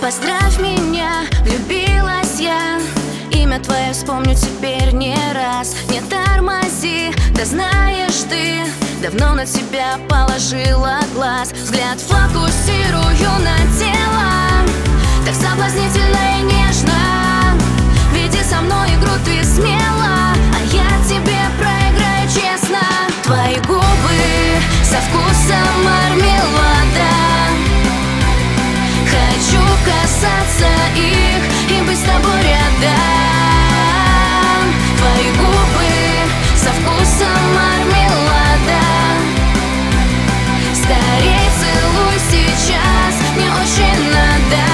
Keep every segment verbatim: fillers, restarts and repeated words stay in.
Поздравь меня, влюбилась я. Имя твое вспомню теперь не раз. Не тормози, да знаешь ты, давно на тебя положила глаз. Взгляд фокусирую на тело, так соблазнительно и нежно. Веди со мной игру ты смело, а я тебе проиграю честно. Твои губы со вкусом мармелада, хочу касаться их и быть с тобой рядом. Твои губы со вкусом мармелада, скорей целуй сейчас, мне очень надо.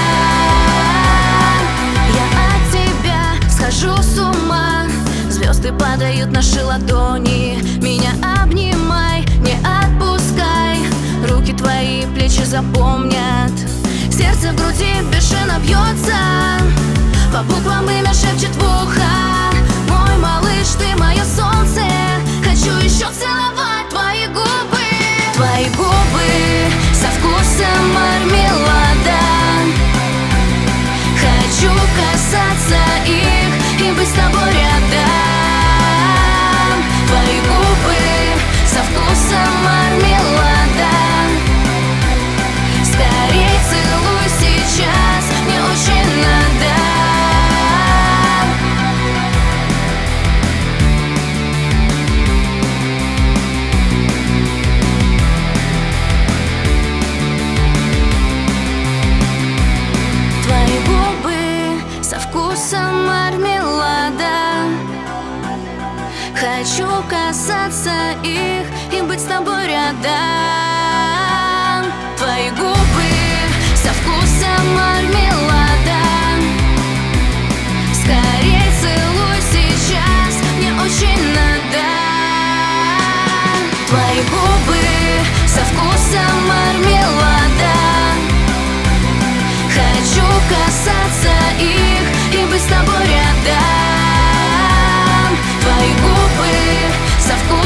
Я от тебя схожу с ума, звезды падают наши ладони. Меня обнимай, не отпускай, руки твои плечи запомнят. Сердце в груди бешено бьется, по буквам имя шепчет в ухо. Мой малыш, ты мое солнце, хочу еще целовать твои губы. Твои губы со вкусом мармелада, хочу касаться их и быть с тобой рядом. Твои губы со вкусом мармелада, скорей целуй сейчас, мне очень надо. Твои губы со вкусом мармелада, хочу касаться их и быть с тобой рядом. Твои губы со вкусом мармелада, скорей целуй сейчас, мне очень надо. Твои губы со вкусом мармелада, хочу касаться их и быть с тобой рядом. Твои губы со вкусом